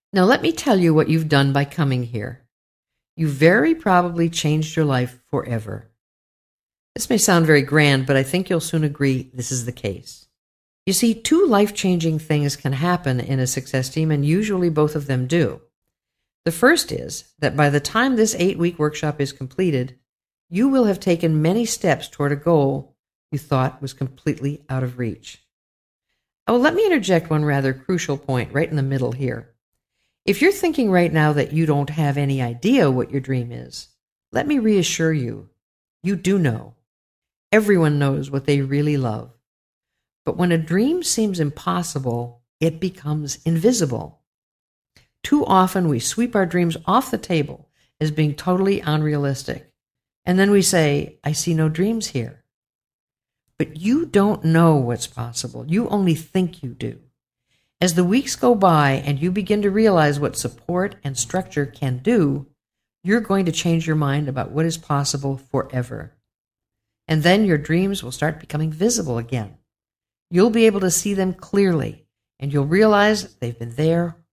Now, let me tell you what you've done by coming here. You very probably changed your life forever. This may sound very grand, but I think you'll soon agree this is the case. You see, two life-changing things can happen in a success team, and usually both of them do. The first is that by the time this 8-week workshop is completed, you will have taken many steps toward a goal you thought was completely out of reach. Oh, let me interject one rather crucial point right in the middle here. If you're thinking right now that you don't have any idea what your dream is, let me reassure you, you do know. Everyone knows what they really love. But when a dream seems impossible, it becomes invisible. Too often we sweep our dreams off the table as being totally unrealistic. And then we say, I see no dreams here. But you don't know what's possible. You only think you do. As the weeks go by and you begin to realize what support and structure can do, you're going to change your mind about what is possible forever. And then your dreams will start becoming visible again. You'll be able to see them clearly, and you'll realize they've been there